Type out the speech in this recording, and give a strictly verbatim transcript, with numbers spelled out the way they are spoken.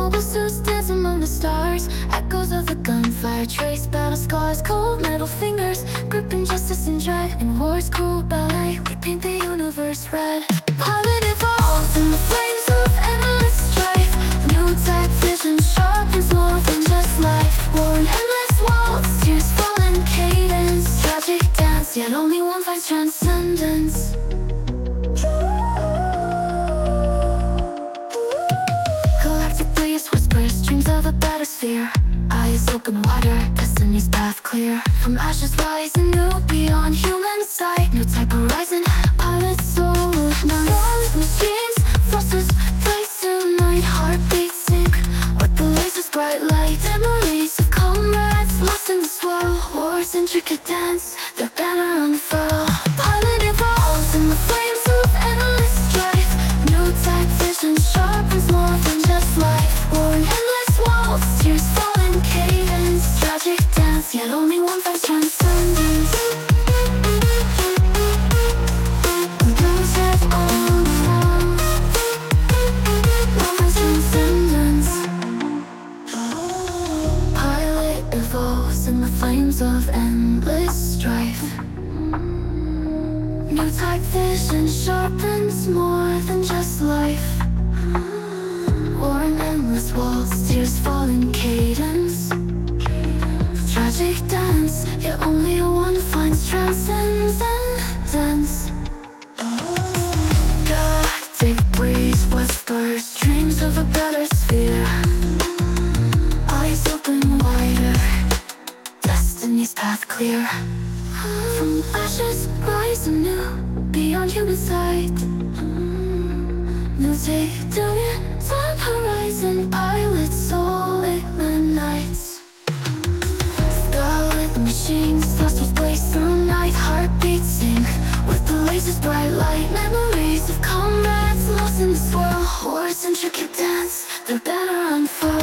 mobile suits dance among the stars. Echoes of the gunfire trace battle scars. Cold metal fingers gripping justice and dread. In war's cruel ballet, we paint the universe red. Pilot evolves in the flames of endless strife. New tech vision sharpens more than just life. War in endless waltz, tears fall in cadence. Tragic dance, yet only one finds transcendence. Galactic breeze whispers dreams of a better sphere. Eyes open wider, destiny's path clear. From ashes rise a new beyond human sight. New type horizon, pilot soul ignite. War with machines, forces place tonight. Heartbeats sync with the laser's bright light. Memories of comrades lost in the swirl. War's intricate dance, their banner unfurl. Pilot evolves in the flames of endless strife. New type vision sharpens more than just life. War in endless waltz, tears fall in cadence. Tragic dance, yet only one finds transcendence. We lose it all now. One finds transcendence. Pilot evolves in the flames of endless strife. New type vision sharpens more than just life. War in endless waltz, tears fall in cadence. Tragic dance, yet only one finds transcendence. Galactic breeze whispers dreams of a better sphere. Eyes open wider, destiny's path clear. From ashes rise anew, beyond human sight. New day dawning, time horizon, pilot soul ignites. Scarlet machines, lost with blaze through night. Heartbeats sync with the laser's bright light. Memories of comrades lost in the swirl. War's intricate dance, their banner unfurled.